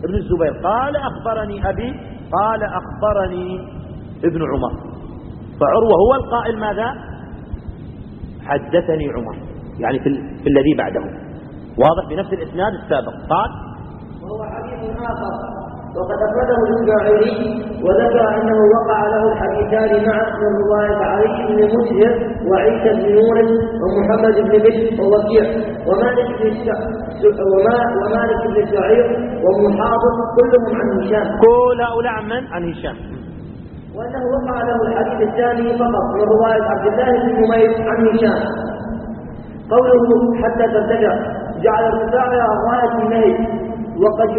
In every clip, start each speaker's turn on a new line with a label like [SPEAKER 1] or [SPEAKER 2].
[SPEAKER 1] ابن الزبير قال أخبرني أبي قال أخبرني ابن عمر، فعروة هو القائل ماذا؟ حدثني عمر، يعني في الذي بعده، واضح بنفس الإسناد السابق. قال
[SPEAKER 2] وهو حديث آخر وقد أفرده الإسماعيلي وذكر أنه وقع له الحديثان معا من رواية علي بن مسهر وعيسى بن نور ومحمد بن بشر ووكيع ومالك بن سعير وابن حاضر كلهم عن هشام.
[SPEAKER 1] كل هؤلاء عن هشام.
[SPEAKER 2] وأنه وقع له الحديث الثاني فقط من رواية عبد الله بن نمير عن هشام. قوله حتى ترتفع جعل ارتفاعها غاية النهي وقد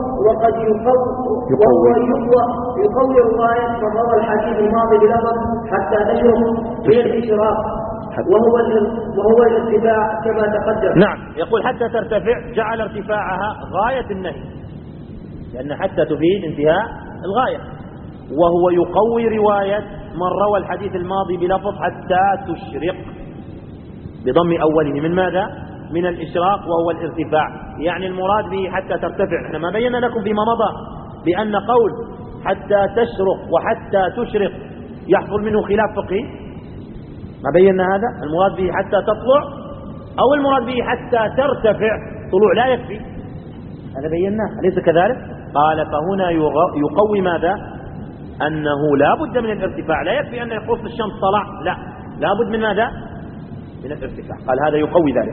[SPEAKER 2] يقوي رواية من روى الحديث الماضي بلفظ حتى تشرب من الإشراق وهو الارتفاع كما تقدم.
[SPEAKER 1] نعم، يقول حتى ترتفع جعل ارتفاعها غاية النهي، لأن حتى تفيد انتهاء الغاية، وهو يقوي رواية من روى الحديث الماضي بلفظ حتى تشرق بضم أوله من ماذا؟ من الإشراق وهو الارتفاع، يعني المراد به حتى ترتفع. احنا ما بينا لكم فيما مضى بأن قول حتى تشرق وحتى تشرق يحصل منه خلاف فقهي، ما بينا هذا؟ المراد به حتى تطلع أو المراد به حتى ترتفع؟ طلوع لا يكفي، هذا بيناه أليس كذلك؟ قال فهنا يقوي ماذا؟ أنه لا بد من الارتفاع، لا يكفي أن يقص الشمس طلع، لا بد من ماذا؟ من الارتفاع. قال هذا يقوي ذلك.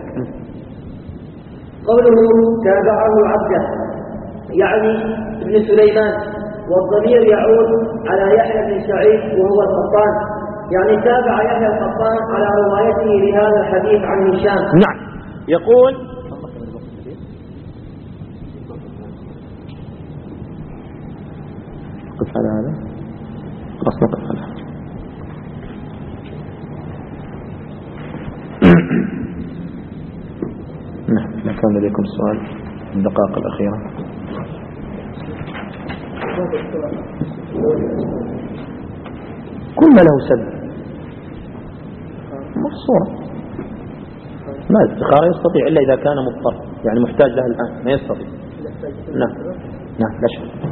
[SPEAKER 2] قوله تابعه عبده يعني ابن سليمان، والضمير يعود على يحيى بن سعيد وهو القطان، يعني تابع يحيى القطان على روايته لهذا الحديث عن هشام.
[SPEAKER 1] نعم، يقول قف على هذا، خلاص نقف على هذا. نعم، ما كان لديكم سؤال في الدقائق الأخيرة؟ كل ما له سبب مفصورة، ما الاستخارة يستطيع إلا إذا كان مضطر، يعني محتاج لها الآن ما يستطيع. نعم لا شك.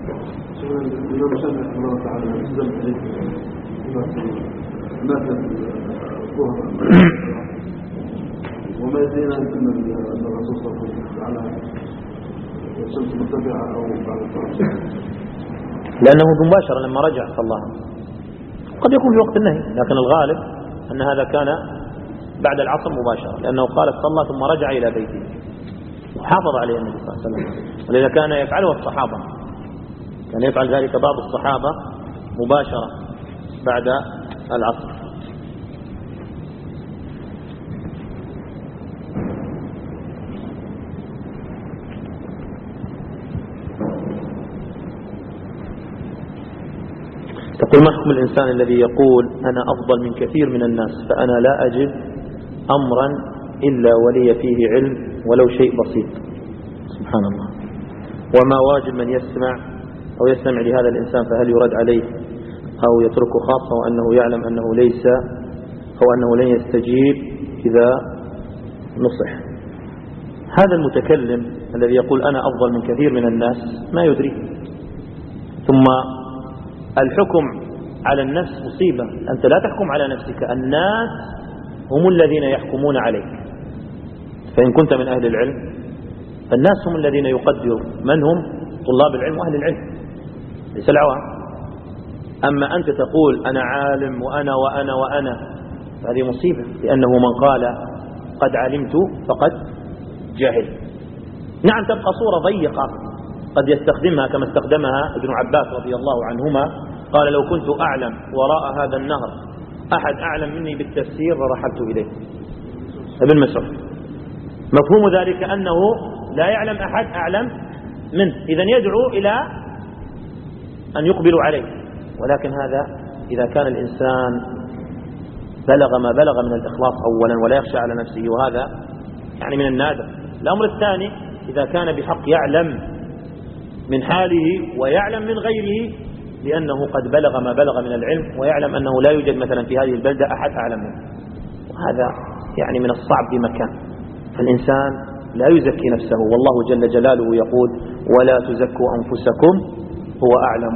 [SPEAKER 3] وما يدينا أن الرسول صلى الله عليه وسلم على الشمس مرتفعة أو بعد الصلاة،
[SPEAKER 1] لأنه مباشرة لما رجع صلى الله عليه وسلم، قد يكون في وقت النهي، لكن الغالب أن هذا كان بعد العصر مباشرة، لأنه قال صلى ثم رجع إلى بيته وحافظ عليه النبي صلى الله عليه وسلم، ولذا كان يفعله الصحابة، كان يفعل ذلك بعض الصحابة مباشرة بعد العصر. تقول ما حكم الإنسان الذي يقول أنا أفضل من كثير من الناس فأنا لا أجد أمرا إلا ولي فيه علم ولو شيء بسيط؟ سبحان الله. وما واجب من يسمع أو يستمع لهذا الإنسان، فهل يرد عليه أو يتركه خاصة وأنه يعلم أنه ليس أو أنه لن يستجيب إذا نصح؟ هذا المتكلم الذي يقول أنا أفضل من كثير من الناس ما يدري. ثم الحكم على النفس مصيبة، أنت لا تحكم على نفسك، الناس هم الذين يحكمون عليك. فإن كنت من أهل العلم فالناس هم الذين يقدروا من هم طلاب العلم وأهل العلم، ليس العوام. أما أنت تقول أنا عالم وأنا وأنا وأنا، هذه مصيبة، لأنه من قال قد علمت فقد جهل. نعم تبقى صورة ضيقة قد يستخدمها كما استخدمها ابن عباس رضي الله عنهما، قال لو كنت أعلم وراء هذا النهر أحد أعلم مني بالتفسير لرحلت إليه، ابن مسعود. مفهوم ذلك أنه لا يعلم أحد أعلم منه، إذن يدعو إلى أن يقبلوا عليه. ولكن هذا إذا كان الإنسان بلغ ما بلغ من الإخلاص أولا ولا يخشى على نفسه، وهذا يعني من النادر. الأمر الثاني إذا كان بحق يعلم من حاله ويعلم من غيره، لأنه قد بلغ ما بلغ من العلم ويعلم أنه لا يوجد مثلا في هذه البلدة أحد أعلم منه، وهذا يعني من الصعب بمكان. فالإنسان لا يزكي نفسه، والله جل جلاله يقول ولا تزكوا أنفسكم هو أعلم،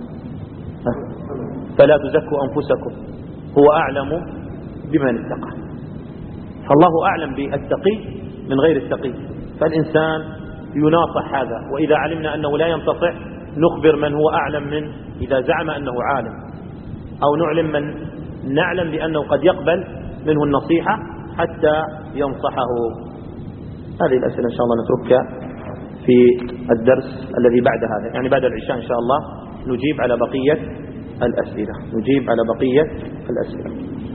[SPEAKER 1] فلا تزكوا أنفسكم هو أعلم بمن اتقى. فالله أعلم بالتقي من غير التقي، فالإنسان يناصح هذا، وإذا علمنا أنه لا ينتصح نخبر من هو أعلم منه إذا زعم أنه عالم، أو نعلم من نعلم بأنه قد يقبل منه النصيحة حتى ينصحه. هذه الأسئلة إن شاء الله نتركها في الدرس الذي بعد هذا، يعني بعد العشاء إن شاء الله نجيب على بقية الأسئلة، نجيب على بقية الأسئلة.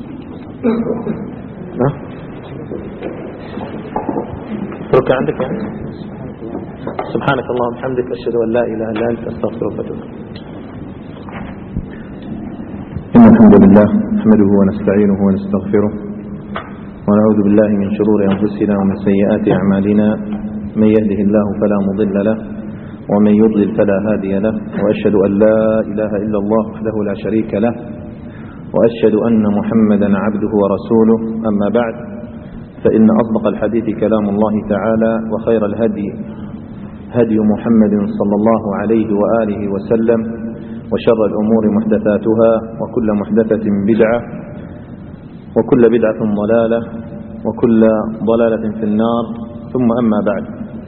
[SPEAKER 1] ترك عندك يعني؟ سبحانك اللهم وبحمدك أشهد أن لا إله إلا أنت أستغفرك وأتوب إليك.
[SPEAKER 4] إن الحمد لله نحمده ونستعينه ونستغفره ونعوذ بالله من شرور أنفسنا ومن سيئات أعمالنا، من يهده الله فلا مضل له ومن يضلل فلا هادي له، وأشهد أن لا إله إلا الله وحده لا شريك له، وأشهد أن محمدا عبده ورسوله. أما بعد، فإن أصدق الحديث كلام الله تعالى، وخير الهدي هدي محمد صلى الله عليه وآله وسلم، وشر الأمور محدثاتها، وكل محدثة بدعة، وكل بدعة ضلالة، وكل ضلالة في النار. ثم أما بعد،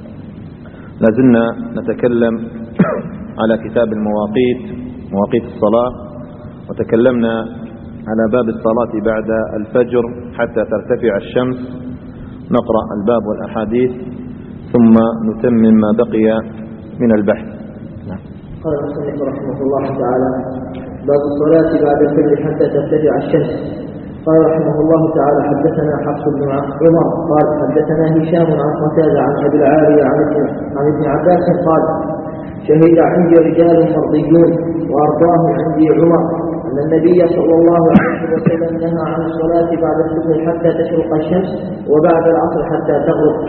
[SPEAKER 4] لازلنا نتكلم على كتاب المواقيت، مواقيت الصلاة، وتكلمنا على باب الصلاة بعد الفجر حتى ترتفع الشمس. نقرأ الباب والأحاديث ثم نتمم ما بقي من البحث.
[SPEAKER 2] قال المصنف رحمه الله تعالى: باب الصلاة بعد الفجر حتى ترتفع الشمس. قال رحمه الله تعالى: حدثنا حفص بن عمر قال حدثنا هشام عن قتادة عن أبي العالية عن ابن عباس قال: شهد عندي رجال مرضيون وأرضاه عندي عمر أن النبي صلى الله عليه وسلم نهى عن الصلاة بعد الصبح حتى تشرق الشمس، وبعد العصر حتى تغرب.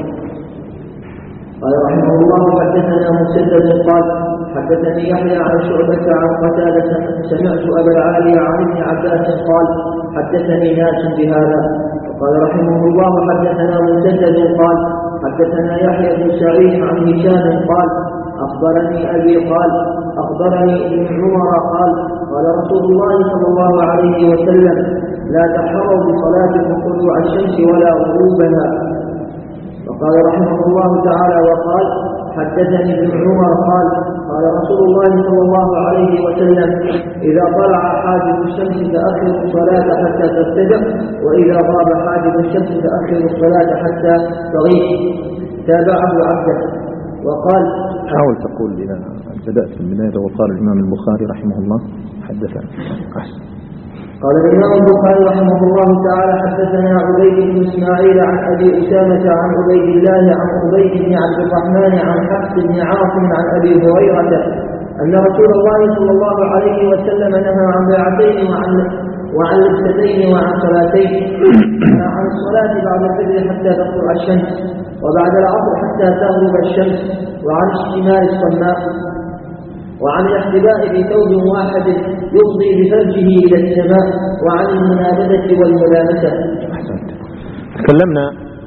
[SPEAKER 2] قال رحمه الله: حدثنا مسدد قال حدثني يحيى عن شعبة عن قتادة سمعت أبا العالية عن ابن عباس قال حدثني ناس بهذا. وقال رحمه الله: حدثنا مسدد قال حدثنا يحيى بن سعيد عن هشام قال أخبرني أبي قال أخبرني ابن عمر قال قال رسول الله صلى الله عليه وسلم: لا تحروا بصلاتكم طلوع الشمس ولا غروبها. وقال رحمه الله تعالى: وقال حدثني ابن عمر قال قال رسول الله صلى الله عليه وسلم: إذا طلع حاجب الشمس فأخروا الصلاة حتى ترتفع، وإذا غاب حاجب الشمس فأخروا الصلاة حتى تغيب. تابعه عبده. وقال:
[SPEAKER 4] حاول تقول إذا بدأت من البداية. وقال الإمام البخاري رحمه الله حدثنا. أحسن.
[SPEAKER 2] قال الإمام البخاري رحمه الله تعالى: حدثنا عبيد بن إسماعيل عن أبي أسامة عن عبيد الله عن عبيد بن عبد الرحمن عن حفص بن عاصم عن أبي هريرة أن رسول الله صلى الله عليه وسلم نهى عن بيعتين وعن لبستين وعن صلاتين، عن الصلاة بعد الفجر حتى تطلع الشمس، وبعد العصر حتى تغرب الشمس، وعن اشتمال الصماء، وعن الاحتباء بثوب واحد يفضي بفرجه إلى السماء، وعن المنابذة والملامسة.
[SPEAKER 4] تكلمنا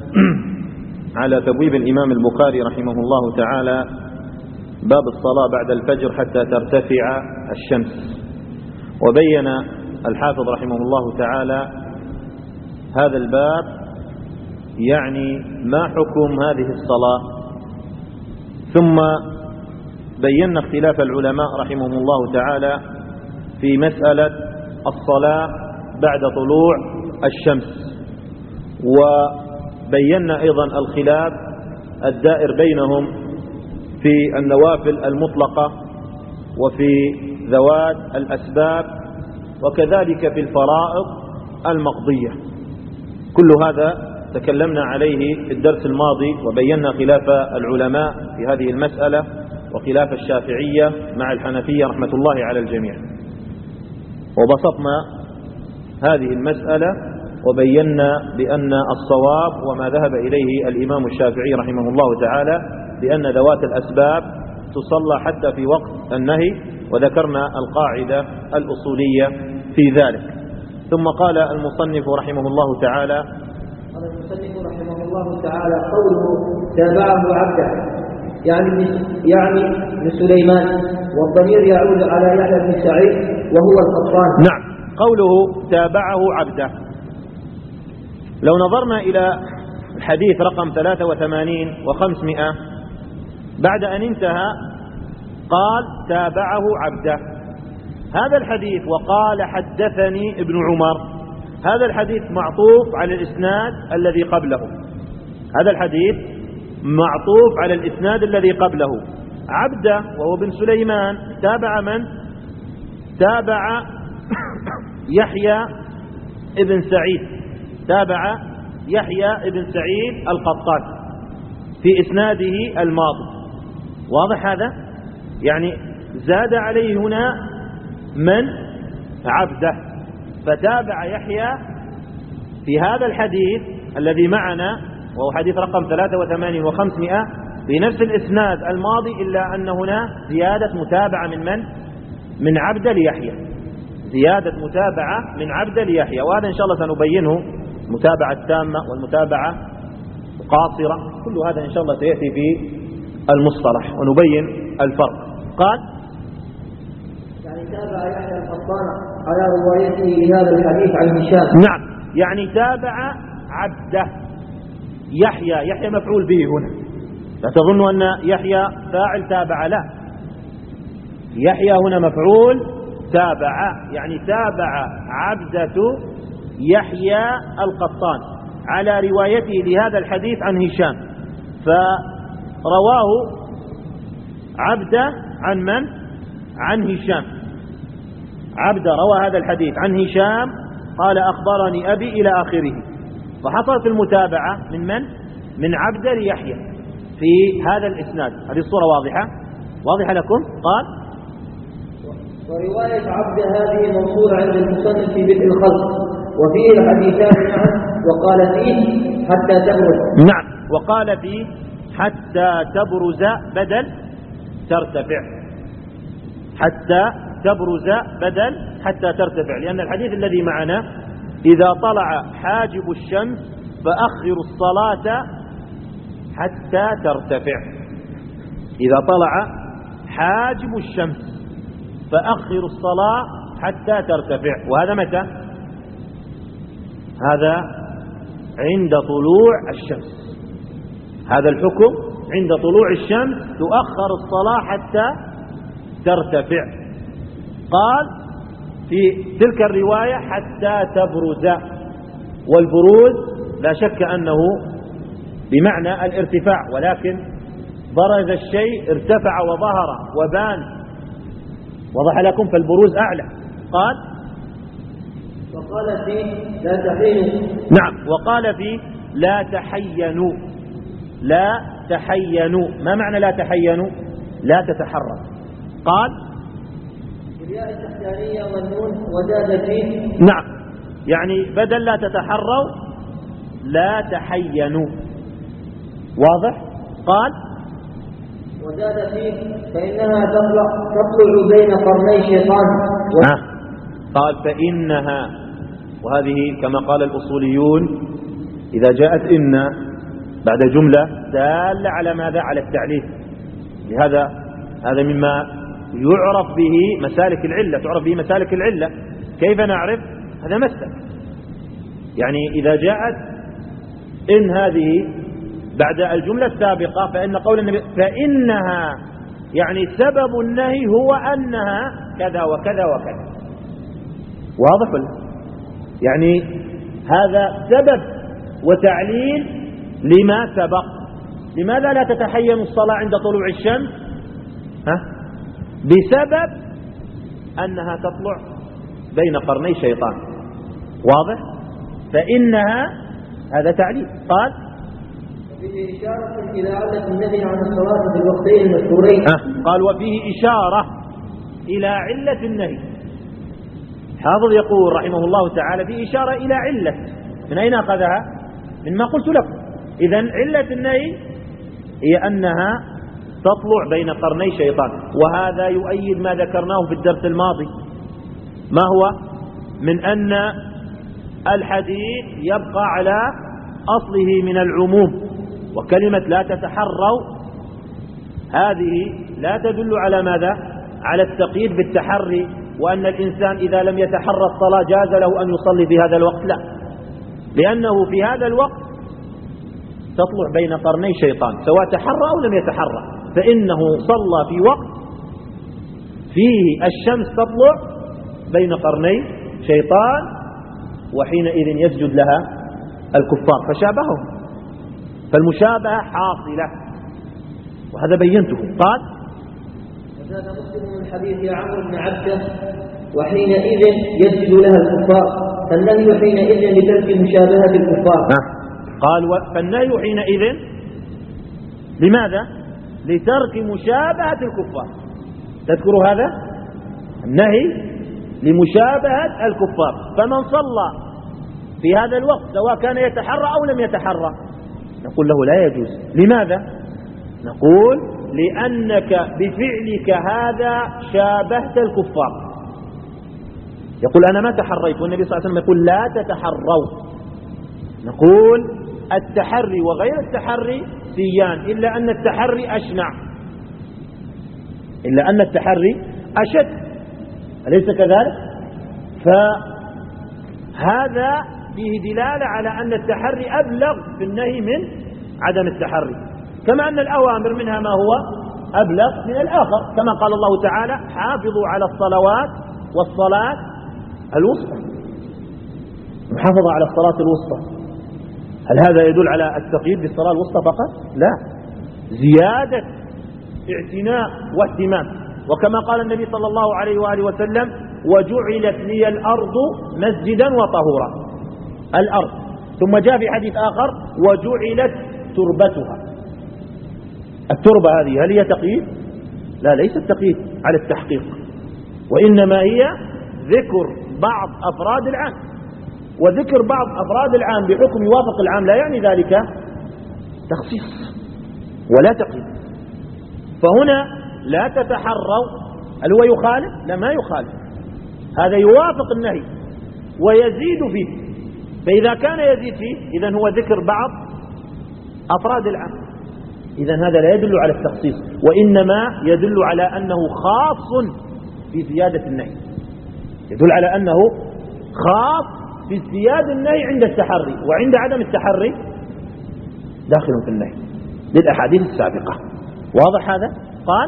[SPEAKER 4] على تبويب الإمام البخاري رحمه الله تعالى باب الصلاة بعد الفجر حتى ترتفع الشمس، وبين الحافظ رحمه الله تعالى هذا الباب، يعني ما حكم هذه الصلاة. ثم بينا اختلاف العلماء رحمهم الله تعالى في مسألة الصلاة بعد طلوع الشمس، وبينا أيضا الخلاف الدائر بينهم في النوافل المطلقة وفي ذوات الأسباب، وكذلك في الفرائض المقضية. كل هذا تكلمنا عليه في الدرس الماضي، وبينا خلاف العلماء في هذه المسألة وخلاف الشافعية مع الحنفية رحمة الله على الجميع، وبسطنا هذه المسألة وبينا بأن الصواب وما ذهب إليه الإمام الشافعي رحمه الله تعالى بأن ذوات الأسباب تصلى حتى في وقت النهي، وذكرنا القاعدة الأصولية في ذلك. ثم قال المصنف رحمه الله تعالى:
[SPEAKER 2] قال المصنف رحمه الله تعالى: قوله تابعه عبده، يعني من سليمان، والضمير يعود على يحيى بن سعيد وهو القطان.
[SPEAKER 1] نعم. قوله تابعه عبده، لو نظرنا إلى الحديث رقم 83 و500 بعد أن انتهى قال تابعه عبده. هذا الحديث وقال حدثني ابن عمر، هذا الحديث معطوف على الإسناد الذي قبله، هذا الحديث معطوف على الإسناد الذي قبله. عبده وهو بن سليمان تابع من؟ تابع يحيى ابن سعيد، تابع يحيى ابن سعيد القطان في إسناده الماضي. واضح هذا؟ يعني زاد عليه هنا من؟ عبده، فتابع يحيى في هذا الحديث الذي معنا وهو حديث رقم 83 و500 في نفس الإسناد الماضي، إلا أن هنا زيادة متابعة من عبده ليحيى، زيادة متابعة من عبده ليحيى. وهذا إن شاء الله سنبينه، المتابعة التامة والمتابعة القاصرة، كل هذا إن شاء الله سيأتي في المصطلح ونبين الفرق. قال
[SPEAKER 2] يعني تابع يحيى القطان على روايته لهذا الحديث عن هشام.
[SPEAKER 1] نعم، يعني تابع عبده يحيى مفعول به هنا، لا تظن أن يحيى فاعل تابع، لا، يحيى هنا مفعول تابع، يعني تابع عبدة يحيى القطان على روايته لهذا الحديث عن هشام، فرواه عبده عن من؟ عن هشام. عبده روى هذا الحديث عن هشام قال أخبرني أبي إلى آخره، فحصلت المتابعة من من؟ من عبده ليحيى في هذا الإسناد. هذه الصورة واضحة لكم؟ قال
[SPEAKER 2] ورواية عبد هذه موصولة عند المصنف في بدء الخلق، وفيه الحديثان معا، وقال فيه حتى تبرز.
[SPEAKER 1] نعم، وقال فيه حتى تبرز بدل ترتفع، حتى تبرز بدل حتى ترتفع، لأن الحديث الذي معنا إذا طلع حاجب الشمس فأخر الصلاة حتى ترتفع، إذا طلع حاجب الشمس فأخر الصلاة حتى ترتفع. وهذا متى؟ هذا عند طلوع الشمس، هذا الحكم عند طلوع الشمس تؤخر الصلاة حتى ترتفع. قال في تلك الرواية حتى تبرز، والبروز لا شك أنه بمعنى الارتفاع، ولكن برز الشيء ارتفع وظهر وبان، وضح لكم، فالبروز أعلى. قال
[SPEAKER 2] وقال فيه لا تحينوا.
[SPEAKER 1] نعم، وقال فيه لا تحينوا، لا تحينوا. ما معنى لا تحينوا؟ لا تتحرك. قال
[SPEAKER 2] بالياء التحتانية والنون وزاد فيه.
[SPEAKER 1] نعم، يعني بدل لا تتحروا لا تحينوا. واضح؟ قال
[SPEAKER 2] وزاد فيه فإنها تطلع بين قرني شيطان.
[SPEAKER 1] قال فإنها، وهذه كما قال الأصوليون إذا جاءت إن بعد جملة دالة على ماذا؟ على التعليل. لهذا هذا مما يعرف به مسالك العلة، تعرف به مسالك العلة. كيف نعرف؟ هذا مسلك، يعني إذا جاءت إن هذه بعد الجملة السابقة، فإن قول النبي فإنها يعني سبب النهي هو أنها كذا وكذا وكذا. واضح ولا؟ يعني هذا سبب وتعليل لما سبق. لماذا لا تتحين الصلاة عند طلوع الشمس؟ بسبب أنها تطلع بين قرني شيطان. واضح؟ فإنها هذا تعليل. قال
[SPEAKER 2] وفيه إشارة إلى علة النهي عن الصلاة في الوقتين المذكورين.
[SPEAKER 1] قال وفيه إشارة إلى علة النهي. حافظ يقول رحمه الله تعالى في إشارة إلى علة. من أين أخذها؟ مما قلت لكم. إذن علة النهي هي أنها تطلع بين قرني شيطان، وهذا يؤيد ما ذكرناه في الدرس الماضي. ما هو؟ من أن الحديث يبقى على أصله من العموم، وكلمة لا تتحروا هذه لا تدل على ماذا؟ على التقييد بالتحري، وأن الإنسان إذا لم يتحرى الصلاة جاز له أن يصلي في هذا الوقت، لا، لأنه في هذا الوقت تطلع بين قرني شيطان سواء تحرى أو لم يتحرى، فإنه صلى في وقت فيه الشمس تطلع بين قرني شيطان، وحينئذ يسجد لها الكفار، فشابههم، فالمشابهة حاصلة، وهذا بينته. قال:
[SPEAKER 2] وزاد مسلم من حديث عمرو بن عبده: وحينئذ يسجد لها الكفار، فالنهي حينئذ لترك مشابهة الكفار.
[SPEAKER 1] قال: فالنهي حينئذ لماذا؟ لترك مشابهة الكفار. تذكروا هذا النهي لمشابهة الكفار، فمن صلى في هذا الوقت سواء كان يتحرى أو لم يتحرى نقول له لا يجوز. لماذا؟ نقول: لأنك بفعلك هذا شابهت الكفار. يقول: أنا ما تحريت، والنبي صلى الله عليه وسلم يقول: لا تتحروا. نقول: التحري وغير التحري سيان، إلا أن التحري أشنع، إلا أن التحري أشد، أليس كذلك؟ فهذا فيه دلالة على أن التحري أبلغ في النهي من عدم التحري، كما أن الأوامر منها ما هو أبلغ من الآخر، كما قال الله تعالى: حافظوا على الصلوات والصلاة الوسطى. محافظة على الصلاة الوسطى، هل هذا يدل على التقييد بالصلاة الوسطى فقط؟ لا، زيادة اعتناء واهتمام، وكما قال النبي صلى الله عليه وآله وسلم: وجعلت لي الأرض مسجدا وطهورا. الأرض، ثم جاء في حديث آخر: وجعلت تربتها. التربة هذه هل هي تقييد؟ لا، ليست تقييد على التحقيق، وإنما هي ذكر بعض أفراد العام، وذكر بعض أفراد العام بحكم يوافق العام لا يعني ذلك تخصيص ولا تقييد. فهنا لا تتحروا، هل هو يخالف؟ لا، ما يخالف، هذا يوافق النهي ويزيد فيه، فإذا كان يزيد فيه إذن هو ذكر بعض أفراد العام، إذن هذا لا يدل على التخصيص، وإنما يدل على أنه خاص في زيادة النهي، يدل على أنه خاص في زيادة النهي عند التحري، وعند عدم التحري داخل في النهي للأحاديث السابقة. واضح هذا؟ قال: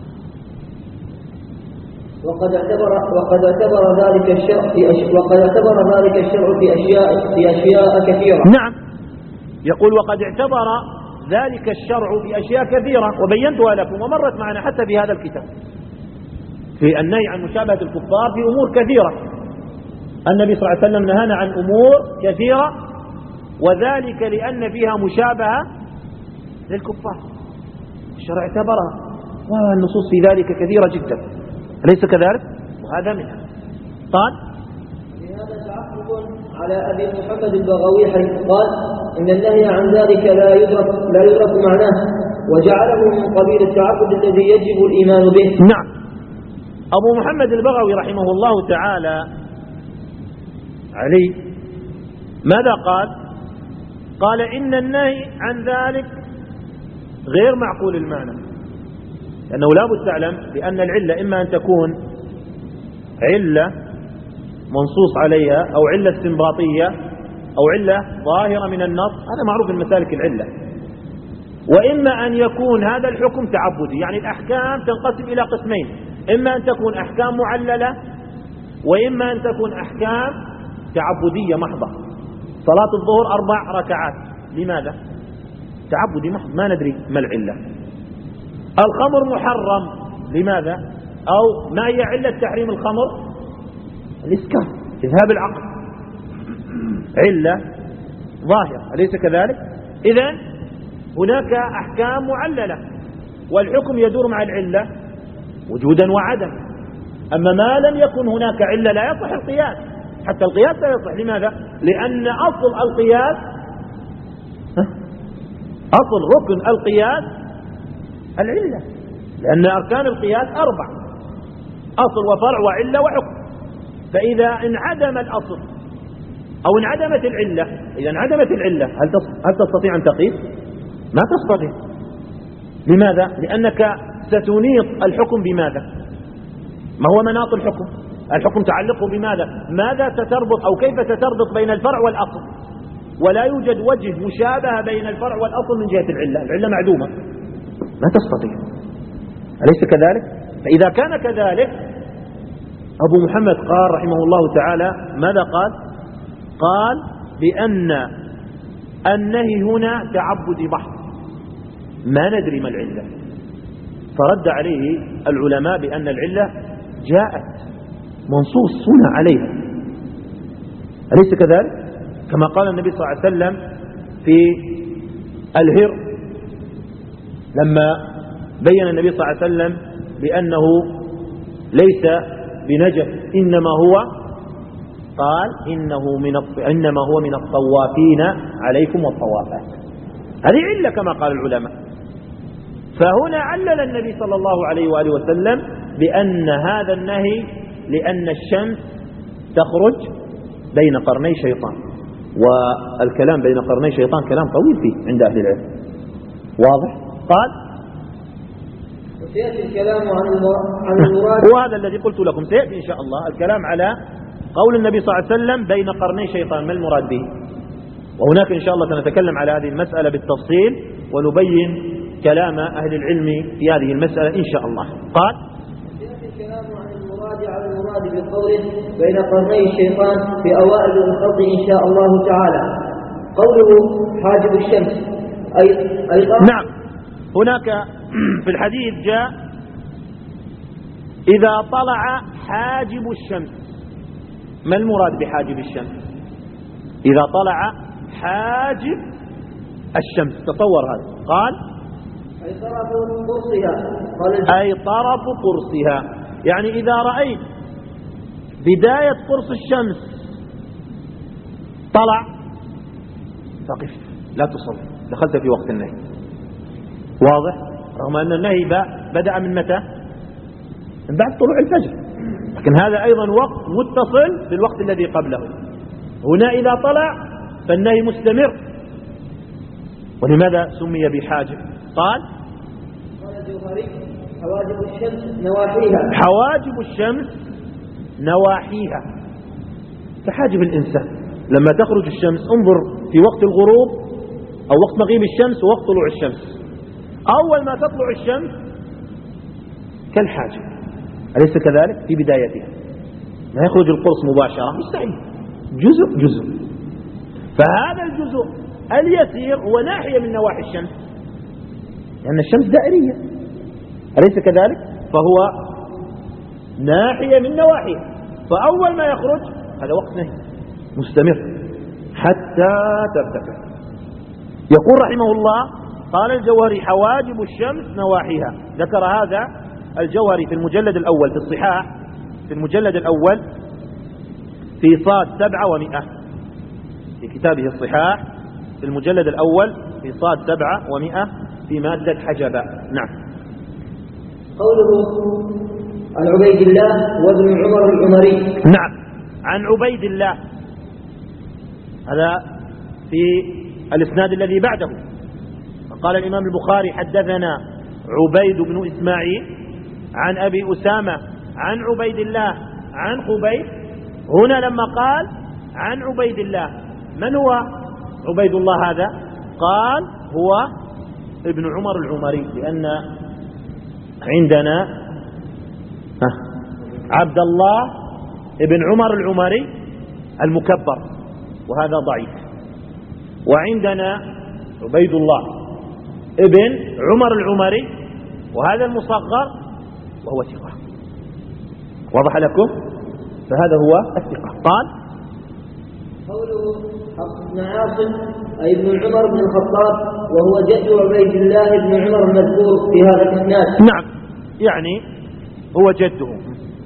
[SPEAKER 2] وقد اعتبر ذلك الشرع في أشياء كثيرة.
[SPEAKER 1] نعم، يقول: وقد اعتبر ذلك الشرع في أشياء كثيرة، وبينتها لكم ومرت معنا حتى في هذا الكتاب، في النهي عن مشابهة الكفار في أمور كثيرة. النبي صلى الله عليه وسلم نهانا عن أمور كثيرة، وذلك لأن فيها مشابهة للكفار، الشرع اعتبرها، والنصوص في ذلك كثيرة جدا، أليس كذلك؟ وهذا منها. قال:
[SPEAKER 2] لهذا تعقب على أبي محمد البغوي حيث قال: إن النهي عن ذلك لا يدرك معناه، وجعله من قبيل التعبد الذي يجب الإيمان به.
[SPEAKER 1] نعم، أبو محمد البغوي رحمه الله تعالى علي ماذا قال؟ قال: إن النهي عن ذلك غير معقول المعنى، لأنه لا بد تعلم بأن العلة إما أن تكون علة منصوص عليها، أو علة استنباطية، أو علة ظاهرة من النص، هذا معروف من مسالك العلة، وإما أن يكون هذا الحكم تعبدي، يعني الأحكام تنقسم إلى قسمين: إما أن تكون أحكام معللة، وإما أن تكون أحكام تعبدية محضة. صلاة الظهر 4 ركعات، لماذا؟ تعبدي محض، ما ندري ما العلة. الخمر محرم، لماذا؟ أو ما هي علة تحريم الخمر؟ الإسكار، إذهاب العقل، علة ظاهرة، أليس كذلك؟ إذن هناك أحكام معللة، والحكم يدور مع العلة وجودا وعدم. أما ما لم يكن هناك علة لا يصح القياس، حتى القياس لا يصح. لماذا؟ لأن أصل القياس، أصل ركن القياس العلة، لأن أركان القياس 4: أصل وفرع وعلة وحكم. فإذا انعدم الأصل أو انعدمت العلة، إذا انعدمت العلة هل تستطيع أن تقيس؟ ما تستطيع. لماذا؟ لأنك ستنيط الحكم بماذا؟ ما هو مناط الحكم؟ الحكم تعلقه بماذا؟ ماذا ستربط أو كيف ستربط بين الفرع والأصل؟ ولا يوجد وجه مشابهة بين الفرع والأصل من جهة العلة. العلة معدومة، ما تستطيع، أليس كذلك؟ فإذا كان كذلك أبو محمد قال رحمه الله تعالى ماذا قال؟ قال بأن النهي هنا تعبدي بحث، ما ندري ما العلة. فرد عليه العلماء بأن العلة جاءت منصوص هنا عليها، أليس كذلك؟ كما قال النبي صلى الله عليه وسلم في الهر لما بين النبي صلى الله عليه وسلم بأنه ليس بنجس إنما هو قال إنما هو من الطوافين عليكم والطوافات. هذه علة كما قال العلماء. فهنا علل النبي صلى الله عليه وآله وسلم بأن هذا النهي لأن الشمس تخرج بين قرني شيطان، والكلام بين قرني شيطان كلام طويل فيه عند أهل العلم، واضح؟ قال
[SPEAKER 2] سيأتي الكلام عن المراد،
[SPEAKER 1] وهذا الذي قلت لكم سيأتي إن شاء الله الكلام على قول النبي صلى الله عليه وسلم بين قرني شيطان، ما المراد به؟ وهناك إن شاء الله سنتكلم على هذه المسألة بالتفصيل ونبين كلام أهل العلم في هذه المسألة إن شاء الله. قال
[SPEAKER 2] سيأتي الكلام عن المراد بقوله بين قرني الشيطان في أوائل الخلق إن شاء الله تعالى. قوله حاجب الشمس أي
[SPEAKER 1] نعم، هناك في الحديث جاء إذا طلع حاجب الشمس. ما المراد بحاجب الشمس؟ إذا طلع حاجب الشمس، تصور هذا. قال
[SPEAKER 2] أي طرف قرصها،
[SPEAKER 1] أي طرف قرصها، يعني إذا رأيت بداية قرص الشمس طلع فقف لا تصلي، دخلت في وقت النهي، واضح؟ رغم أن النهي بدأ من متى؟ من بعد طلوع الفجر، لكن هذا أيضا وقت متصل بالوقت الذي قبله. هنا إذا طلع فالنهي مستمر. ولماذا سمي بحاجب؟ قال
[SPEAKER 2] الجوهري حواجب الشمس نواحيها،
[SPEAKER 1] حواجب الشمس نواحيها كحاجب الإنسان. لما تخرج الشمس انظر في وقت الغروب أو وقت مغيب الشمس ووقت طلوع الشمس، أول ما تطلع الشمس كالحاجب، أليس كذلك؟ في بدايتها لا يخرج القرص مباشرة، مستحيل، جزء. فهذا الجزء اليسير هو ناحية من نواحي الشمس، لأن الشمس دائرية، أليس كذلك؟ فهو ناحية من نواحيها، فأول ما يخرج هذا وقت نهي مستمر حتى ترتفع. يقول رحمه الله قال الجوهري حواجب الشمس نواحيها. ذكر هذا الجوهري في المجلد الأول في الصحاح، في المجلد الأول في صاد 700، في كتابه الصحاح في المجلد الأول في صاد 700 في مادة حجبة. نعم.
[SPEAKER 2] قوله عن عبيد الله وابن عمر العمري.
[SPEAKER 1] نعم، عن عبيد الله، هذا في الإسناد الذي بعده. قال الإمام البخاري حدثنا عبيد بن إسماعيل عن أبي أسامة عن عبيد الله عن خبيب. هنا لما قال عن عبيد الله، من هو عبيد الله هذا؟ قال هو ابن عمر العمري، لأن عندنا عبد الله ابن عمر العمري المكبر وهذا ضعيف، وعندنا عبيد الله ابن عمر العمري وهذا المصغر وهو ثقة. وضح لكم؟ فهذا هو الثقة. قال
[SPEAKER 2] قوله حفص بن عاصم أي ابن عمر بن الخطاب وهو جد عبيد الله بن عمر المذكور في هذا الإسناد.
[SPEAKER 1] نعم، يعني هو جده.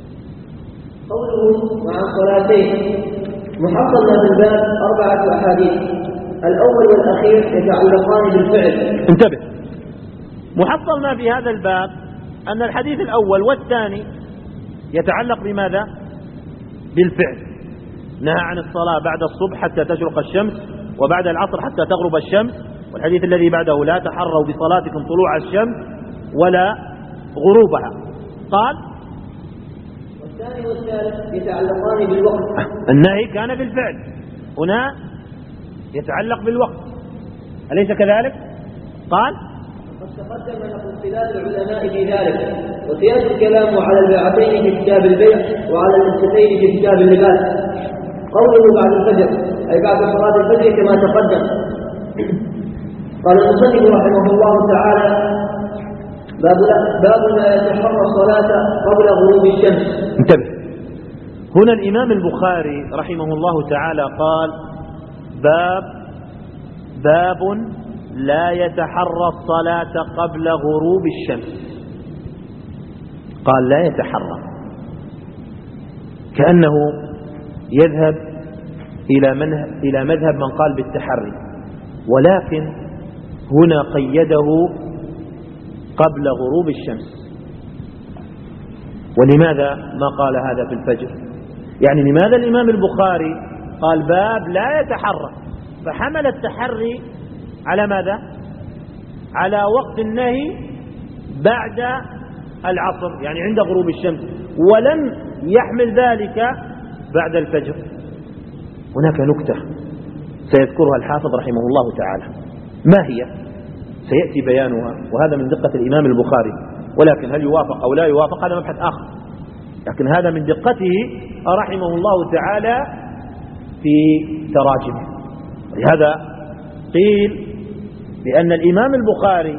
[SPEAKER 2] قوله مع الصلاتين محصل في الباب 4 أحاديث، الأول والأخير يتعلقان بالفعل.
[SPEAKER 1] انتبه، محصل ما في هذا الباب أن الحديث الأول والثاني يتعلق بماذا؟ بالفعل. نهى عن الصلاة بعد الصبح حتى تشرق الشمس، وبعد العصر حتى تغرب الشمس، والحديث الذي بعده لا تحروا بصلاتكم طلوع الشمس ولا غروبها. قال
[SPEAKER 2] والثاني والثالث يتعلقان بالوقت.
[SPEAKER 1] النهي كان بالفعل، هنا يتعلق بالوقت، أليس كذلك؟ قال
[SPEAKER 2] قد تقدم لكم اختلاف العلماء في ذلك، وسيأتي الكلام على البيعتين في كتاب البيع وعلى الاستتين في كتاب اللباس. قوله بعد الفجر أي بعد صلاة الفجر كما تقدم. قال المصنف رحمه الله تعالى باب لا يتحرى الصلاة قبل غروب الشمس.
[SPEAKER 1] انتبه، هنا الإمام البخاري رحمه الله تعالى قال باب لا يتحرى الصلاة قبل غروب الشمس. قال لا يتحرى، كأنه يذهب إلى مذهب من قال بالتحري، ولكن هنا قيده قبل غروب الشمس. ولماذا ما قال هذا في الفجر؟ يعني لماذا الإمام البخاري قال باب لا يتحرى، فحمل التحري على ماذا؟ على وقت النهي بعد العصر، يعني عند غروب الشمس، ولم يحمل ذلك بعد الفجر. هناك نكتة سيذكرها الحافظ رحمه الله تعالى، ما هي؟ سيأتي بيانها، وهذا من دقة الإمام البخاري، ولكن هل يوافق أو لا يوافق هذا مبحث آخر، لكن هذا من دقته رحمه الله تعالى في تراجمه. لهذا قيل بأن الإمام البخاري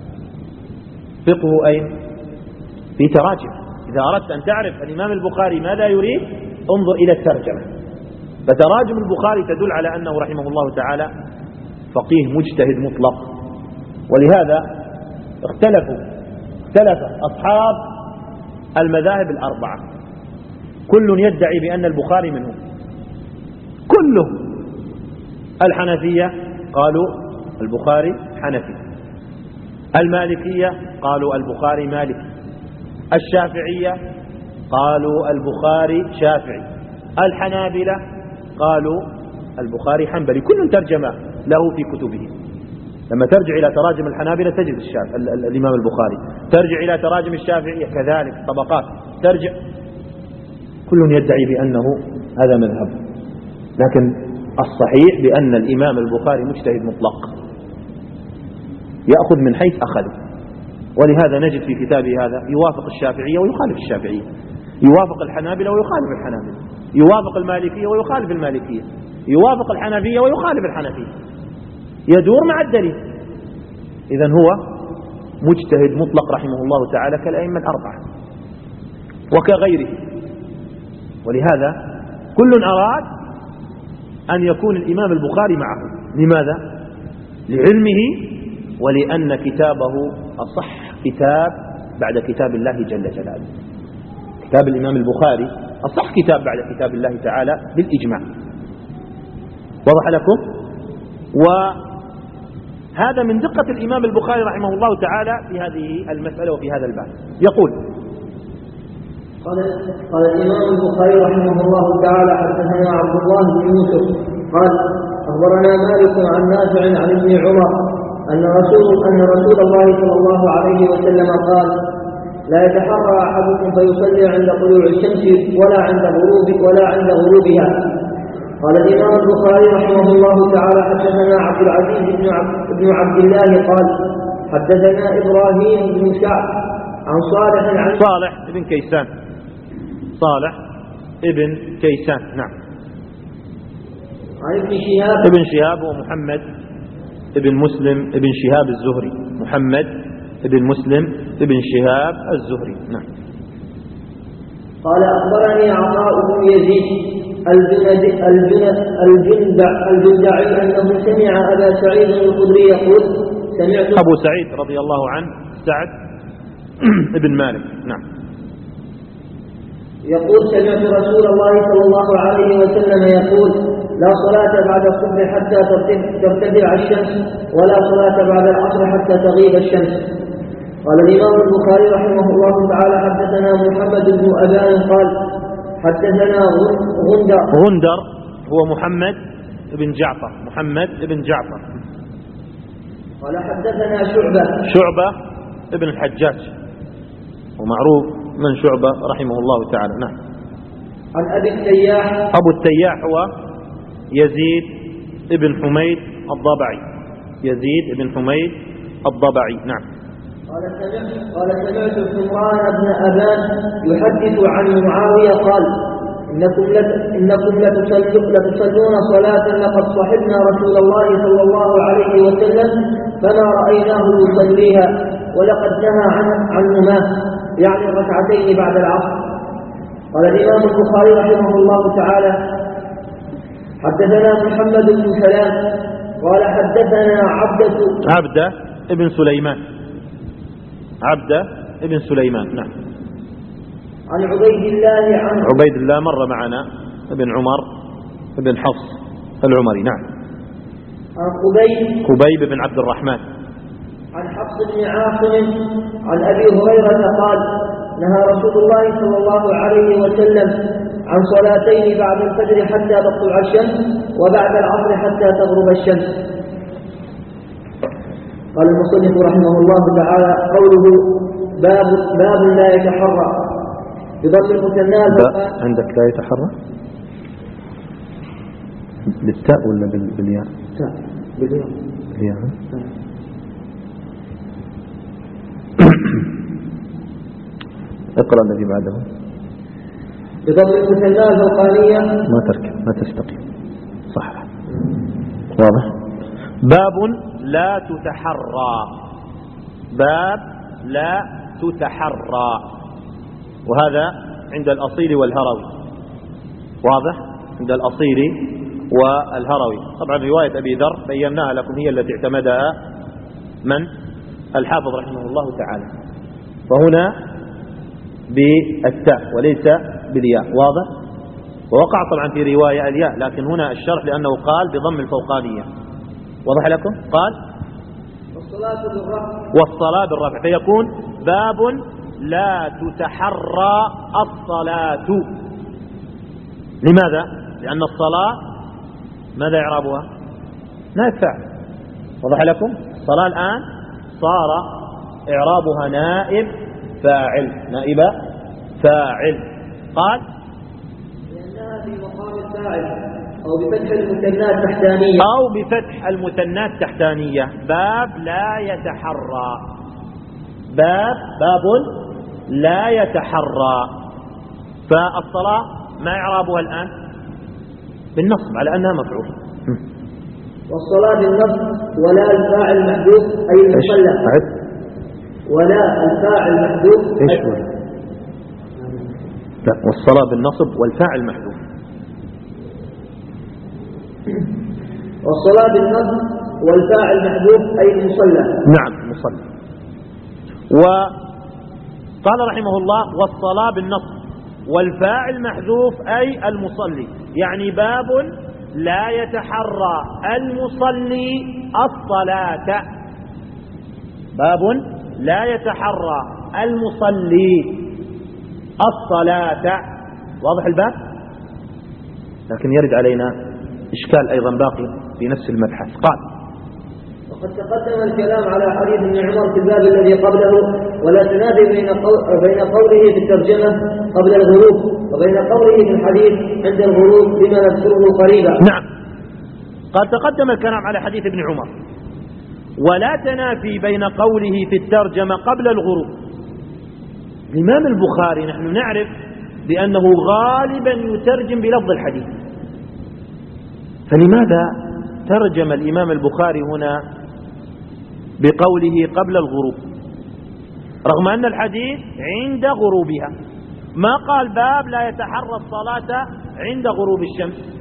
[SPEAKER 1] فقه أين؟ في تراجم. إذا أردت أن تعرف الإمام البخاري ماذا يريد انظر إلى الترجمة. فتراجم البخاري تدل على أنه رحمه الله تعالى فقيه مجتهد مطلق. ولهذا اختلف أصحاب المذاهب الأربعة، كل يدعي بأن البخاري منهم، كله. الحنفية قالوا البخاري حنفي، المالكية قالوا البخاري مالكي، الشافعية قالوا البخاري شافعي، الحنابلة قالوا البخاري حنبلي. كل ترجم له في كتبه. لما ترجع إلى تراجم الحنابلة تجد الإمام البخاري، ترجع إلى تراجم الشافعية كذلك طبقات، ترجع، كل يدعي بأنه هذا مذهب. لكن الصحيح بأن الإمام البخاري مجتهد مطلق، يأخذ من حيث أخذ. ولهذا نجد في كتابه هذا يوافق الشافعية ويخالف الشافعية، يوافق الحنابلة ويخالف الحنابلة، يوافق المالكية ويخالف المالكية، يوافق الحنفية ويخالف الحنفية، يدور مع الدليل. إذن هو مجتهد مطلق رحمه الله تعالى كالأئمة الأربعة وكغيره. ولهذا كل أراد أن يكون الإمام البخاري معه. لماذا؟ لعلمه، ولأن كتابه أصح كتاب بعد كتاب الله جل جلاله. كتاب الإمام البخاري أصح كتاب بعد كتاب الله تعالى بالإجماع. وضح لكم؟ وهذا من دقة الإمام البخاري رحمه الله تعالى في هذه المسألة وفي هذا الباب. يقول
[SPEAKER 2] قال الإمام البخاري رحمه الله تعالى حدثنا عبد الله بن يوسف قال أخبرنا مالك عن نافع عن ابن عمر أن رسول الله صلى الله عليه وسلم قال لا يتحرى أحدكم فيصلي عند طلوع الشمس ولا عند غروبها. قال الإمام البخاري رحمه الله تعالى حدثنا عبد العزيز بن عبد الله قال حدثنا إبراهيم بن سعد عن
[SPEAKER 1] صالح بن كيسان. صالح ابن كيسان، نعم.
[SPEAKER 2] عن ابن
[SPEAKER 1] شهاب ومحمد ابن مسلم ابن شهاب الزهري، محمد ابن مسلم ابن شهاب الزهري، نعم.
[SPEAKER 2] قال أخبرني عطاء بن يزيد الجندعي أنه سمع أبا سعيد الخدري يقول سمعت
[SPEAKER 1] أبو سعيد رضي الله عنه سعد ابن مالك، نعم،
[SPEAKER 2] يقول سمعت رسول الله صلى الله عليه وسلم يقول لا صلاة بعد الصبح حتى ترتفع الشمس ولا صلاة بعد العصر حتى تغيب الشمس. قال الإمام البخاري رحمه الله تعالى حدثنا محمد بن أبان قال حدثنا
[SPEAKER 1] غندر هو محمد بن جعفر
[SPEAKER 2] قال حدثنا شعبة
[SPEAKER 1] ابن الحجاج، ومعروف من شعبة رحمه الله تعالى. نعم.
[SPEAKER 2] عن أبي التياح.
[SPEAKER 1] أبو التياح هو يزيد ابن حميد الضبعي، يزيد ابن حميد الضبعي. نعم.
[SPEAKER 2] قال سمعت حمران بن أبان يحدث عن معاوية قال إنكم لتصلون صلاة لقد صحبنا رسول الله صلى الله عليه وسلم فما رأيناه يصليها ولقد نهى عنهما، يعني الركعتين بعد العصر. قال الإمام البخاري رحمه الله تعالى حدثنا محمد بن سلام قال حدثنا عبدة
[SPEAKER 1] ابن سليمان. ابن سليمان. نعم.
[SPEAKER 2] عن عبيد
[SPEAKER 1] الله مر معنا ابن عمر ابن حفص العمري. نعم.
[SPEAKER 2] عن
[SPEAKER 1] خبيب بن عبد الرحمن.
[SPEAKER 2] عن حفص بن عاصم عن أبي هريرة قال نهى رسول الله صلى الله عليه وسلم عن صلاتين بعد الفجر حتى تطلع الشمس وبعد العصر حتى تغرب الشمس. قال المصنف رحمه الله تعالى قوله باب لا يتحرى بضم المثنى.
[SPEAKER 4] عندك لا يتحرى بالتاء ولا بالياء؟ بالياء. اقرأ الذي بعده.
[SPEAKER 2] بضم المثنى الفوقانية
[SPEAKER 4] ما تستقيم. صح. واضح.
[SPEAKER 1] باب لا تتحرى. باب لا تتحرى، وهذا عند الأصيل والهروي. واضح. عند الأصيل والهروي. طبعا رواية أبي ذر بيناها لكم، هي التي اعتمدها من؟ الحافظ رحمه الله تعالى. فهنا بالتاء وليس بالياء. واضح. ووقع طبعا في رواية الياء، لكن هنا الشرح لأنه قال بضم الفوقانية. واضح لكم؟ قال والصلاة بالرفع، فيكون باب لا تتحرى الصلاة. لماذا؟ لأن الصلاة ماذا إعرابها؟ نائب فاعل. واضح لكم؟ الصلاة الآن صار إعرابها نائب فاعل. نائب فاعل. قال
[SPEAKER 2] لأنها في مقام الفاعل أو بفتح المثنات تحتانية. باب لا يتحرى. باب لا يتحرى. فالصلاة ما إعرابها الآن؟ بالنصب على أنها مفعول. والصلاة بالنصب ولا الفاعل محذوف أي المصلى. ولا الفاعل محذوف.
[SPEAKER 1] ايش ولا؟ لا، والصلاة بالنصب والفاعل محذوف.
[SPEAKER 2] والصلاة بالنصب والفاعل محذوف أي المصلى.
[SPEAKER 1] نعم، مصلى. وقال رحمه الله والصلاة بالنصب والفاعل محذوف أي المصلي، يعني باب لا يتحرى المصلي الصلاة. باب لا يتحرى المصلي الصلاة. واضح الباب؟ لكن يرد علينا إشكال أيضا باقي في نفس المبحث. قال
[SPEAKER 2] وقد تقدم الكلام على حديث ابن عمر في الباب الذي قبله ولا تنافي بين قوله في الترجمة قبل الغروب وبين قوله في الحديث عند الغروب بما نذكره قريبا.
[SPEAKER 1] نعم. قد تقدم الكلام على حديث ابن عمر ولا تنافي بين قوله في الترجمة قبل الغروب. الإمام البخاري نحن نعرف بأنه غالبا يترجم بلفظ الحديث، فلماذا ترجم الإمام البخاري هنا بقوله قبل الغروب رغم أن الحديث عند غروبها؟ ما قال باب لا يتحرى الصلاة عند غروب الشمس؟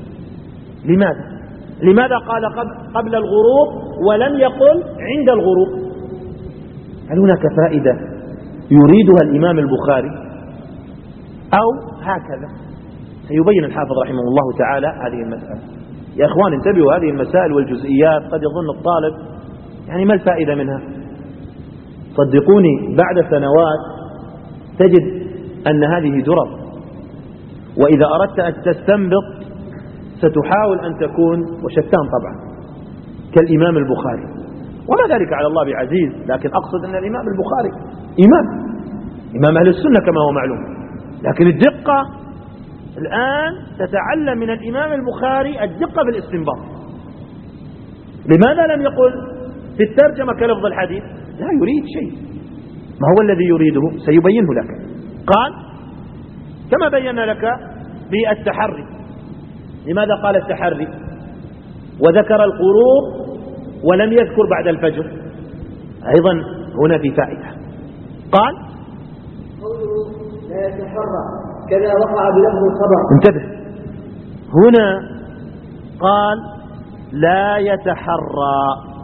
[SPEAKER 1] لماذا قال قبل الغروب ولم يقل عند الغروب؟ هل هناك فائدة يريدها الإمام البخاري أو هكذا؟ سيبين الحافظ رحمه الله تعالى هذه المسألة. يا أخوان انتبهوا، هذه المسائل والجزئيات قد يظن الطالب يعني ما الفائدة منها. صدقوني بعد سنوات تجد أن هذه درر، وإذا أردت أن تستنبط ستحاول أن تكون وشتان طبعا كالإمام البخاري. وما ذلك على الله بعزيز، لكن أقصد أن الإمام البخاري إمام أهل السنة كما هو معلوم، لكن الدقة الآن تتعلم من الإمام البخاري الدقة بالاستنباط. لماذا لم يقل في الترجمة كلفظ الحديث؟ لا يريد شيء، ما هو الذي يريده سيبينه لك. قال كما بينا لك بالتحري. لماذا قال التحري وذكر القروب ولم يذكر بعد الفجر؟ أيضا هنا في فائدة. قال
[SPEAKER 2] قوله لا يتحرى كذا وقع بلفظ الخبر.
[SPEAKER 1] انتبه، هنا قال لا يتحرى،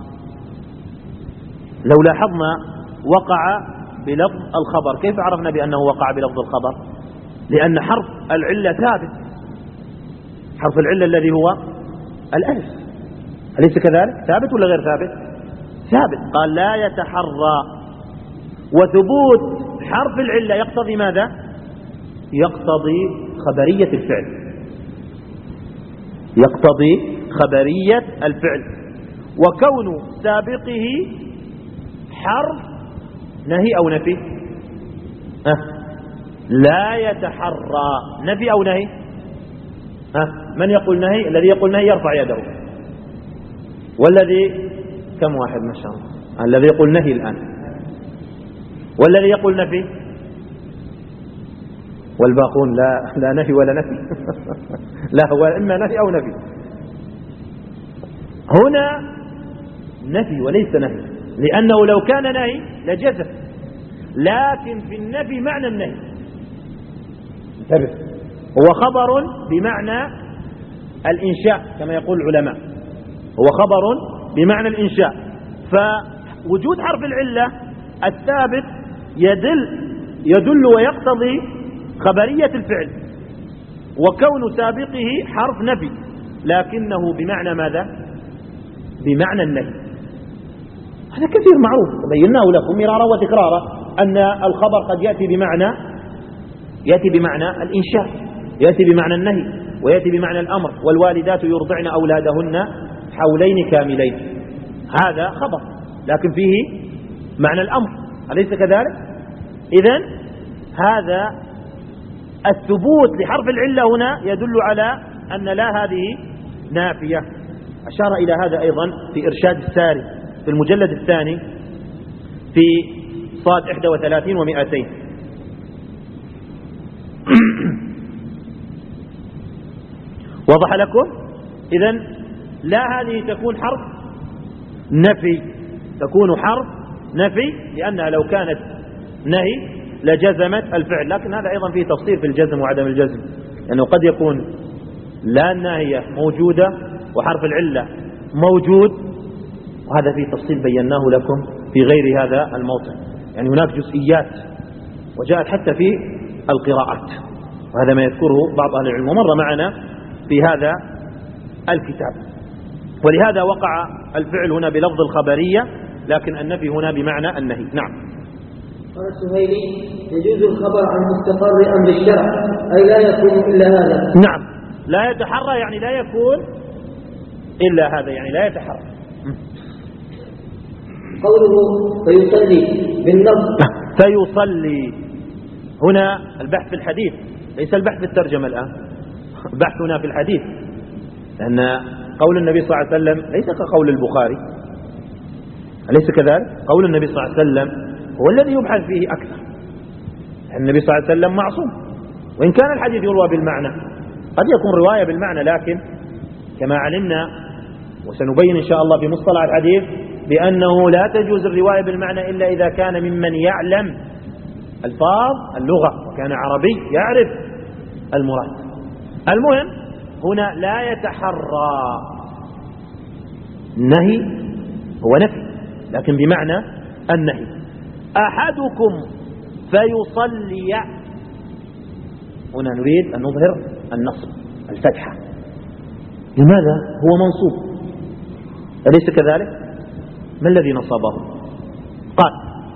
[SPEAKER 1] لو لاحظنا وقع بلفظ الخبر. كيف عرفنا بأنه وقع بلفظ الخبر؟ لأن حرف العلة ثابت، حرف العلة الذي هو الألف، أليس كذلك؟ ثابت ولا غير ثابت؟ ثابت. قال لا يتحرى، وثبوت حرف العلة يقتضي ماذا؟ يقتضي خبرية الفعل، يقتضي خبرية الفعل، وكون سابقه حرف نهي أو نفي. لا يتحرى نفي أو نهي؟ من يقول نهي؟ الذي يقول نهي يرفع يده، والذي كم واحد ما شاء الله الذي يقول نهي الآن، والذي يقول نفي، والباقون لا نفي ولا نفي لا هو إما نفي أو نفي. هنا نفي وليس نهي، لأنه لو كان نهي لجزم، لكن في النفي معنى النهي. انتبه، هو خبر بمعنى الإنشاء كما يقول العلماء، هو خبر بمعنى الإنشاء، فوجود حرف العلة الثابت يدل ويقتضي خبرية الفعل، وكون سابقه حرف نفي لكنه بمعنى ماذا؟ بمعنى النهي. هذا كثير معروف، بيناه لكم مرارا وتكرارا أن الخبر قد يأتي بمعنى الإنشاء، يأتي بمعنى النهي، ويأتي بمعنى الأمر. والوالدات يرضعن أولادهن حولين كاملين، هذا خبر لكن فيه معنى الأمر، أليس كذلك؟ إذن هذا الثبوت لحرف العلة هنا يدل على أن لا هذه نافية. أشار إلى هذا أيضا في إرشاد الساري في المجلد الثاني في صاد 31 و200. وضح لكم؟ إذن لا هذه تكون حرف نفي، تكون حرف نفي، لأنها لو كانت نهي لجزمت الفعل، لكن هذا أيضا فيه تفصيل في الجزم وعدم الجزم، لأنه قد يكون لا الناهية موجودة وحرف العلة موجود، وهذا فيه تفصيل بيناه لكم في غير هذا الموطن. يعني هناك جزئيات وجاءت حتى في القراءات، وهذا ما يذكره بعض أهل العلم ومر معنا في هذا الكتاب. ولهذا وقع الفعل هنا بلفظ الخبرية، لكن النفي هنا بمعنى النهي. نعم.
[SPEAKER 2] قال السهيلي يجوز الخبر عن مستقر أمر الشرع، أي لا يكون إلا هذا.
[SPEAKER 1] نعم، لا يتحرى يعني لا يكون إلا هذا، يعني لا يتحرى.
[SPEAKER 2] قوله فيصلي بالنص،
[SPEAKER 1] فيصلي هنا البحث في الحديث، ليس البحث في الترجمة الآن، البحث هنا في الحديث، لأن قول النبي صلى الله عليه وسلم ليس كقول البخاري، أليس كذلك؟ قول النبي صلى الله عليه وسلم هو الذي يبحث فيه أكثر. النبي صلى الله عليه وسلم معصوم، وإن كان الحديث يروى بالمعنى، قد يكون رواية بالمعنى، لكن كما علمنا وسنبين إن شاء الله في مصطلح الحديث بأنه لا تجوز الرواية بالمعنى إلا إذا كان ممن يعلم ألفاظ اللغة وكان عربي يعرف المراد. المهم هنا لا يتحرى، نهي هو نفي لكن بمعنى النهي. أحدكم فيصلي، هنا نريد أن نظهر النصب الفتحة. لماذا؟ هو منصوب أليس كذلك؟ ما الذي نصبه؟ قال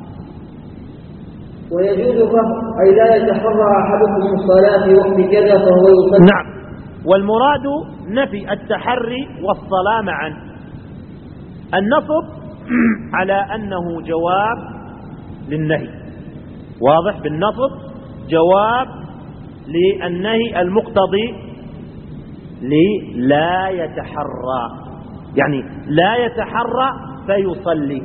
[SPEAKER 2] ويجوز أي لا يتحرى أحدكم الصلاة في وقت كذا فهو يصلي.
[SPEAKER 1] نعم، والمراد نفي التحري والصلاة معا. النصب على أنه جواب للنهي، واضح؟ بالنصب جواب للنهي المقتضي لا يتحرى، يعني لا يتحرى فيصلي،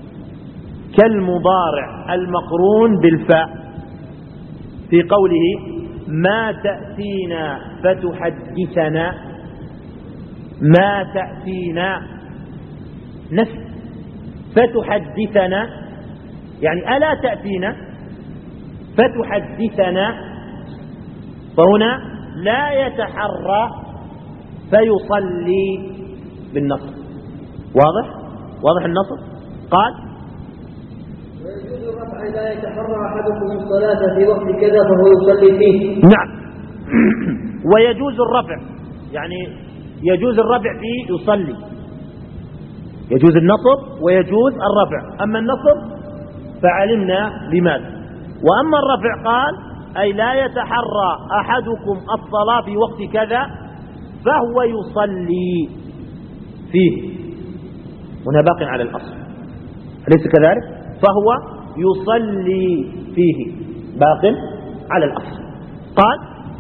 [SPEAKER 1] كالمضارع المقرون بالفاء في قوله ما تأتينا فتحدثنا، ما تأتينا نفي، فتحدثنا يعني ألا تأتينا فتحدثنا، فهنا لا يتحرى فيصلي بالنصب، واضح؟ واضح النصب؟ قال
[SPEAKER 2] ويجوز الرفع لا يتحرى أحدكم الصلاة في وقت كذا فهو يصلي فيه.
[SPEAKER 1] نعم. ويجوز الرفع، يعني يجوز الرفع فيه يصلي، يجوز النصب ويجوز الرفع. أما النصب فعلمنا لماذا، وأما الرفع قال أي لا يتحرى أحدكم الصلاة في وقت كذا فهو يصلي فيه، هنا باق على الأصل أليس كذلك؟ فهو يصلي فيه باق على الأصل. قال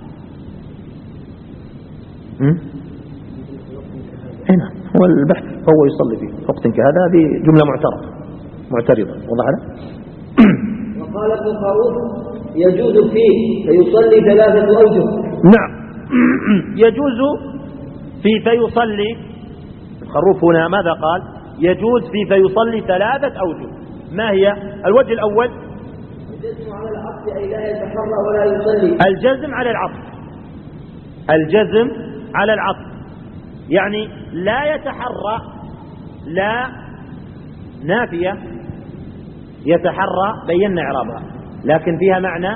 [SPEAKER 1] هنا هو البحث فهو يصلي فيه وقت كهذا، هذه جملة معترضة، وضح هذا؟
[SPEAKER 2] وقال ابن خروف يجوز فيه فيصلي 3 أوجه.
[SPEAKER 1] نعم. يجوز في فيصلي، الخروف هنا ماذا قال؟ يجوز في فيصلي 3 أوجه. ما هي؟ الوجه الأول
[SPEAKER 2] الجزم على العطف أي لا يتحرى ولا يصلي.
[SPEAKER 1] الجزم على العطف، الجزم على العطف يعني لا يتحرى، لا نافية يتحرى بينا إعرابها لكن فيها معنى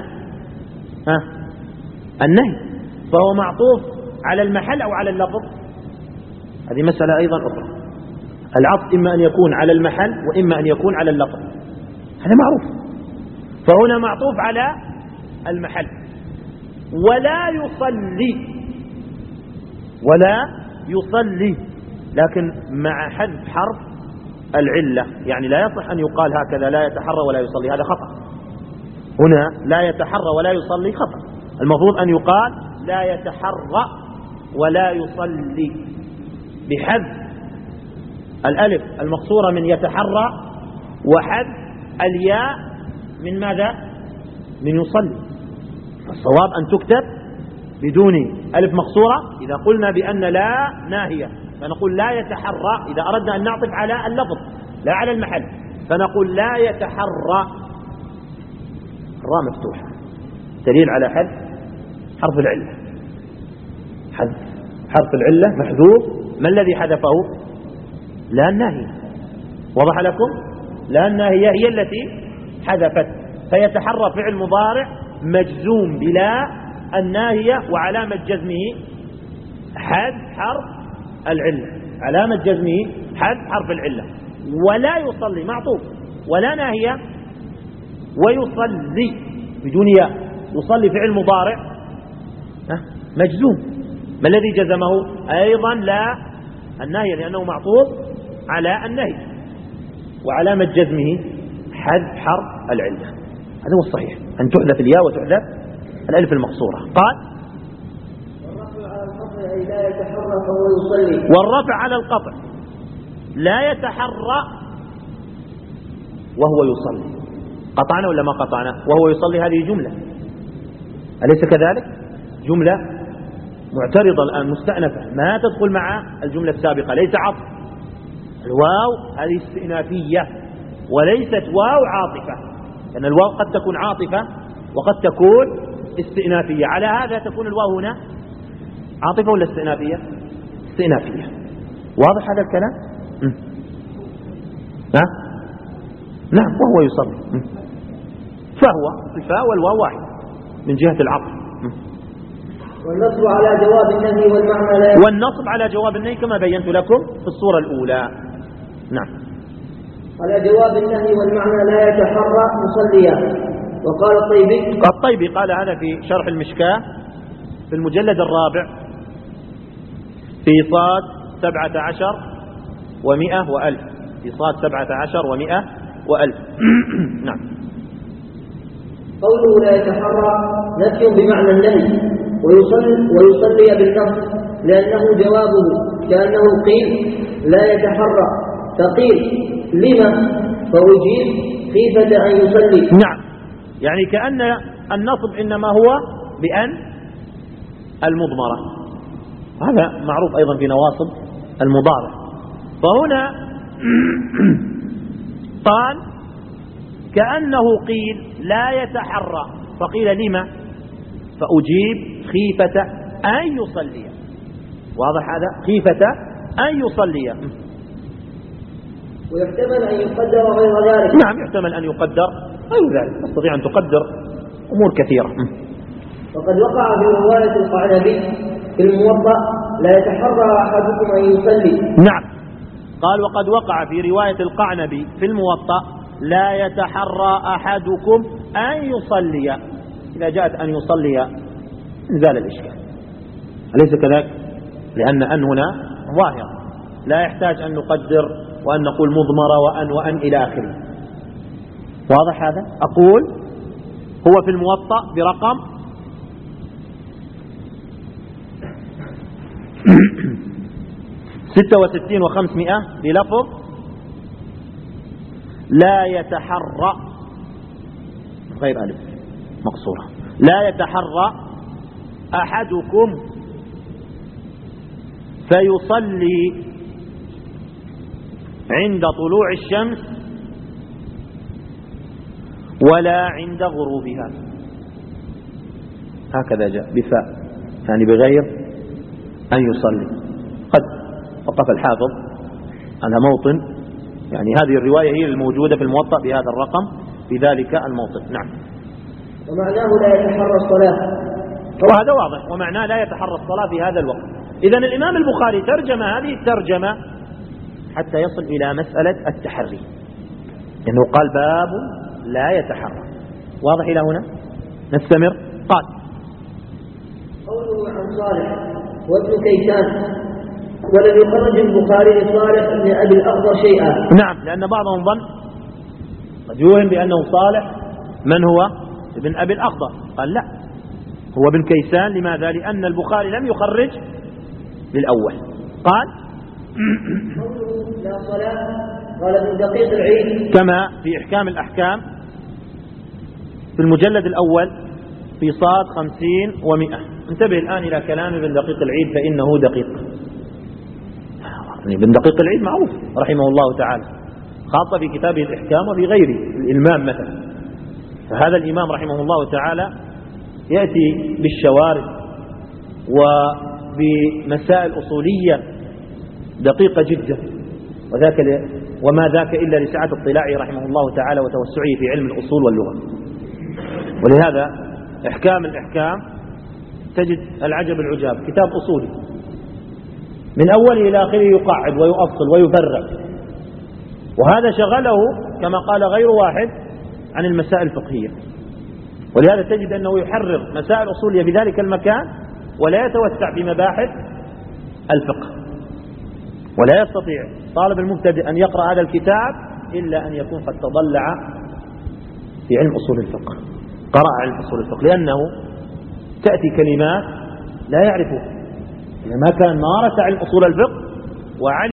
[SPEAKER 1] النهي، فهو معطوف على المحل أو على اللفظ، هذه مسألة أيضا أخرى. العطف إما أن يكون على المحل وإما أن يكون على اللفظ، هذا معروف، فهنا معطوف على المحل. ولا يصلي، ولا يصلي لكن مع حذف حرف العلة، يعني لا يصح أن يقال هكذا لا يتحرى ولا يصلي، هذا خطأ. هنا لا يتحرى ولا يصلي خطأ، المفروض أن يقال لا يتحرى ولا يصلي بحذف الألف المقصورة من يتحرى وحذف الياء من ماذا؟ من يصلي. الصواب أن تكتب بدون ألف مقصورة إذا قلنا بأن لا ناهية، فنقول لا يتحرى إذا أردنا أن نعطف على اللفظ لا على المحل، فنقول لا يتحرى، الراء مفتوحة دليل على حذف حرف العلة، حذف حرف العلة محذوف. ما الذي حذفه؟ لا الناهية، وضح لكم؟ لا الناهية هي التي حذفت، فيتحرى فعل مضارع مجزوم بلا الناهية وعلامة جزمه حذف حرف العلة، علامة جزمه حذف حرف العلة. ولا يصلي معطوف، ولا ناهية، ويصلي بدون ياء، يصلي فعل مضارع مجزوم، ما الذي جزمه؟ أيضا لا الناهية لأنه معطوف على النهي وعلامة جزمه حذف حرف العلة، هذا هو الصحيح، أن تحذف الياء وتحذف الألف المقصورة. قال
[SPEAKER 2] والرفع على القطع أي لا يتحرى فهو يصلي.
[SPEAKER 1] والرفع على القطع لا يتحرى وهو يصلي، قطعنا ولا ما قطعنا؟ وهو يصلي هذه جملة أليس كذلك؟ جملة معترضة الآن مستأنفة ما تدخل مع الجملة السابقة، ليس عطف، الواو هذه استئنافية وليست واو عاطفة، لأن الواو قد تكون عاطفة وقد تكون استئنافية، على هذا تكون الواو هنا عاطفة ولا استئنافية؟ استئنافية، واضح هذا الكلام؟ نعم وهو يصلي، فهو الفاء والواو واحد من جهة العطف.
[SPEAKER 2] والنصب على جواب النهي والمعنى لا
[SPEAKER 1] والنصب على جواب النهي كما بينت لكم في الصورة الأولى. نعم.
[SPEAKER 2] على جواب النهي والمعنى لا يتحرى مصليا. وقال
[SPEAKER 1] الطيبي قال هذا في شرح المشكاة في المجلد الرابع في صاد 17 و100 وألف، في صاد 17 و100 و1000. نعم.
[SPEAKER 2] قوله لا يتحرى نفي بمعنى النهي، ويصلي بالنص لأنه جوابه كأنه قيل لا يتحرى، فقيل لما فأجيب خيفة أن يصلي.
[SPEAKER 1] نعم، يعني كأن النصب إنما هو بأن المضمرة، هذا معروف أيضا في نواصب المضارع. فهنا قال كأنه قيل لا يتحرى، فقيل لما فأجيب خيفة أن يصلي. واضح هذا؟ خيفة أن يصلي.
[SPEAKER 2] ويحتمل أن يقدر غير ذلك.
[SPEAKER 1] نعم، يحتمل أن يقدر غير ذلك، تستطيع أن تقدر أمور كثيرة.
[SPEAKER 2] وقد وقع في رواية القعنبي في الموطأ لا يتحرى أحدكم أن يصلي.
[SPEAKER 1] نعم، قال وقد وقع في رواية القعنبي في الموطأ لا يتحرى أحدكم أن يصلي. إذا جاءت أن يصلي زال الإشكال، أليس كذلك؟ لأن أن هنا ظاهرة لا يحتاج أن نقدر وأن نقول مضمرة وأن إلى آخره. واضح هذا؟ أقول هو في الموطأ برقم 66 و500 بلفظ لا يتحرى غير ألف مقصورة، لا يتحرى أحدكم فيصلي عند طلوع الشمس ولا عند غروبها. هكذا جاء بفاء، يعني بغير أن يصلي. قد وقف الحافظ على موطن، يعني هذه الرواية هي الموجودة في الموطأ بهذا الرقم في ذلك الموطن. نعم.
[SPEAKER 2] ومعناه لا يتحرى الصلاة،
[SPEAKER 1] وهذا واضح، ومعناه لا يتحرى الصلاة في هذا الوقت. إذن الإمام البخاري ترجم هذه الترجمة حتى يصل إلى مسألة التحري، إنه قال باب لا يتحرى. واضح إلى هنا؟ نستمر. قال
[SPEAKER 2] قوله عن صالح وابن كيسان ولم يخرج البخاري لصالح بن أبي الأخضر شيئا.
[SPEAKER 1] نعم، لأن بعضهم ظن قد يوهم بأنه صالح من هو ابن أبي الأخضر، قال لا، هو ابن كيسان. لماذا؟ لأن البخاري لم يخرج للأول. قال
[SPEAKER 2] قوله لا صلاة قال ابن دقيق العيد
[SPEAKER 1] كما في إحكام الأحكام في المجلد الأول في صاد 50 و100. انتبه الآن إلى كلام ابن دقيق العيد فإنه دقيق. يعني ابن دقيق العيد معروف رحمه الله تعالى، خاصة في كتابه الإحكام وفي غيره الإلمام مثلا. فهذا الإمام رحمه الله تعالى يأتي بالشوارد وبمسائل أصولية دقيقة جدا، وما ذاك إلا لسعة اطلاعه رحمه الله تعالى وتوسعه في علم الأصول واللغة. ولهذا إحكام الإحكام تجد العجب العجاب، كتاب أصولي من أوله إلى آخره يقعد ويؤصل ويفرق، وهذا شغله كما قال غير واحد عن المسائل الفقهية. ولهذا تجد أنه يحرر مسائل أصولية في ذلك المكان ولا يتوسع في مباحث الفقه، ولا يستطيع طالب المبتدئ أن يقرأ هذا الكتاب إلا أن يكون قد تضلع في علم أصول الفقه، قرأ علم أصول الفقه، لأنه تأتي كلمات لا يعرفها إذا ما كان مارس علم أصول الفقه وعلم